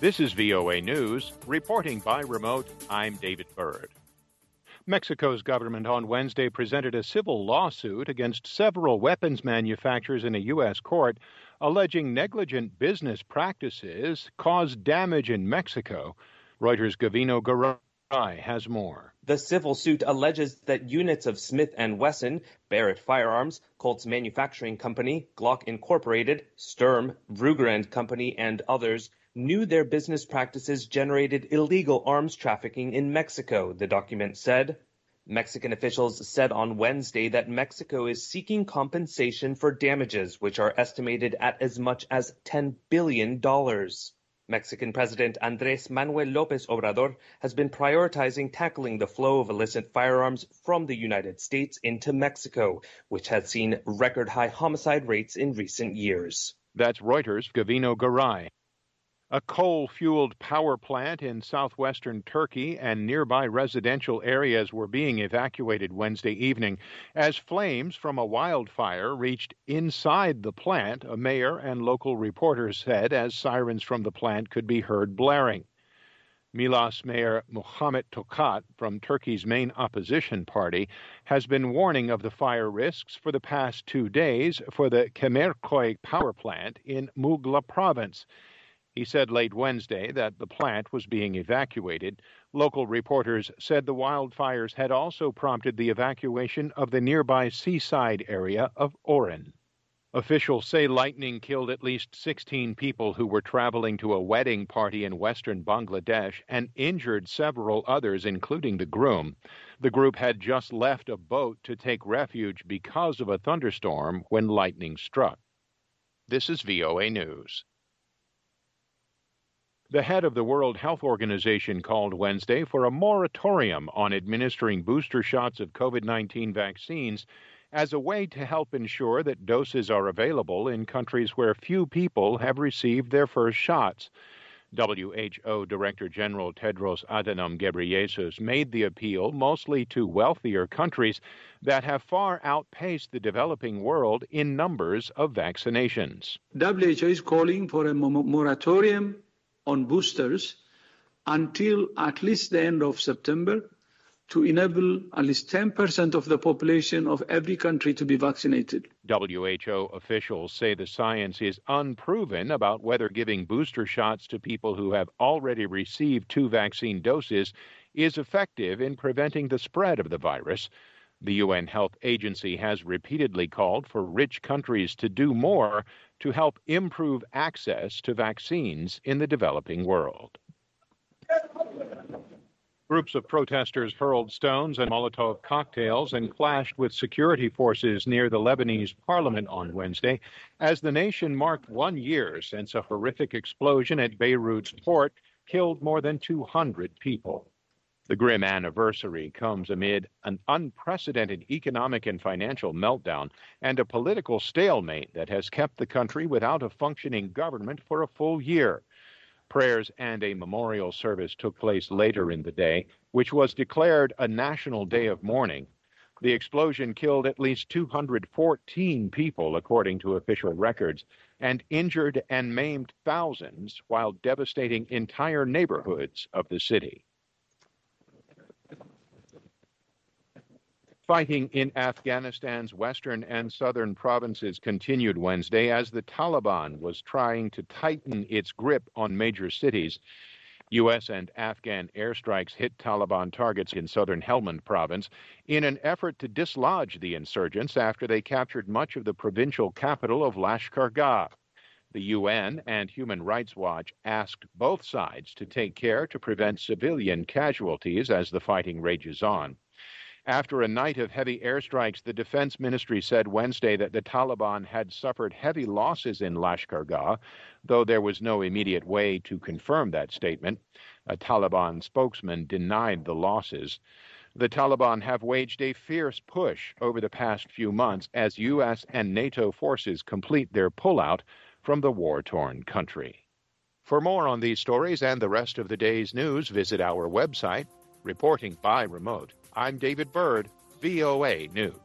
This is VOA News. Reporting by remote, I'm David Byrd. Mexico's government on Wednesday presented a civil lawsuit against several weapons manufacturers in a U.S. court, alleging negligent business practices caused damage in Mexico. Reuters' Gavino Garay has more. The civil suit alleges that units of Smith & Wesson, Barrett Firearms, Colt's Manufacturing Company, Glock Incorporated, Sturm, Ruger & Company, and others knew their business practices generated illegal arms trafficking in Mexico, the document said. Mexican officials said on Wednesday that Mexico is seeking compensation for damages, which are estimated at as much as $10 billion. Mexican President Andrés Manuel López Obrador has been prioritizing tackling the flow of illicit firearms from the United States into Mexico, which has seen record-high homicide rates in recent years. That's Reuters' Gavino Garay. A coal-fueled power plant in southwestern Turkey and nearby residential areas were being evacuated Wednesday evening as flames from a wildfire reached inside the plant, a mayor and local reporters said, as sirens from the plant could be heard blaring. Milas Mayor Muhammet Tokat from Turkey's main opposition party has been warning of the fire risks for the past 2 days for the Kemerköy power plant in Muğla province. He said late Wednesday that the plant was being evacuated. Local reporters said the wildfires had also prompted the evacuation of the nearby seaside area of Oran. Officials say lightning killed at least 16 people who were traveling to a wedding party in western Bangladesh and injured several others, including the groom. The group had just left a boat to take refuge because of a thunderstorm when lightning struck. This is VOA News. The head of the World Health Organization called Wednesday for a moratorium on administering booster shots of COVID-19 vaccines as a way to help ensure that doses are available in countries where few people have received their first shots. WHO Director General Tedros Adhanom Ghebreyesus made the appeal mostly to wealthier countries that have far outpaced the developing world in numbers of vaccinations. WHO is calling for a moratorium on boosters until at least the end of September to enable at least 10% of the population of every country to be vaccinated. WHO officials say the science is unproven about whether giving booster shots to people who have already received 2 vaccine doses is effective in preventing the spread of the virus. The UN Health Agency has repeatedly called for rich countries to do more to help improve access to vaccines in the developing world. Groups of protesters hurled stones and Molotov cocktails and clashed with security forces near the Lebanese parliament on Wednesday as the nation marked 1 year since a horrific explosion at Beirut's port killed more than 200 people. The grim anniversary comes amid an unprecedented economic and financial meltdown and a political stalemate that has kept the country without a functioning government for a full year. Prayers and a memorial service took place later in the day, which was declared a national day of mourning. The explosion killed at least 214 people, according to official records, and injured and maimed thousands while devastating entire neighborhoods of the city. Fighting in Afghanistan's western and southern provinces continued Wednesday as the Taliban was trying to tighten its grip on major cities. U.S. and Afghan airstrikes hit Taliban targets in southern Helmand province in an effort to dislodge the insurgents after they captured much of the provincial capital of Lashkar-Gah. The UN and Human Rights Watch asked both sides to take care to prevent civilian casualties as the fighting rages on. After a night of heavy airstrikes, the Defense Ministry said Wednesday that the Taliban had suffered heavy losses in Lashkar-Gah, though there was no immediate way to confirm that statement. A Taliban spokesman denied the losses. The Taliban have waged a fierce push over the past few months as U.S. and NATO forces complete their pullout from the war-torn country. For more on these stories and the rest of the day's news, visit our website. Reporting by remote, I'm David Byrd, VOA News.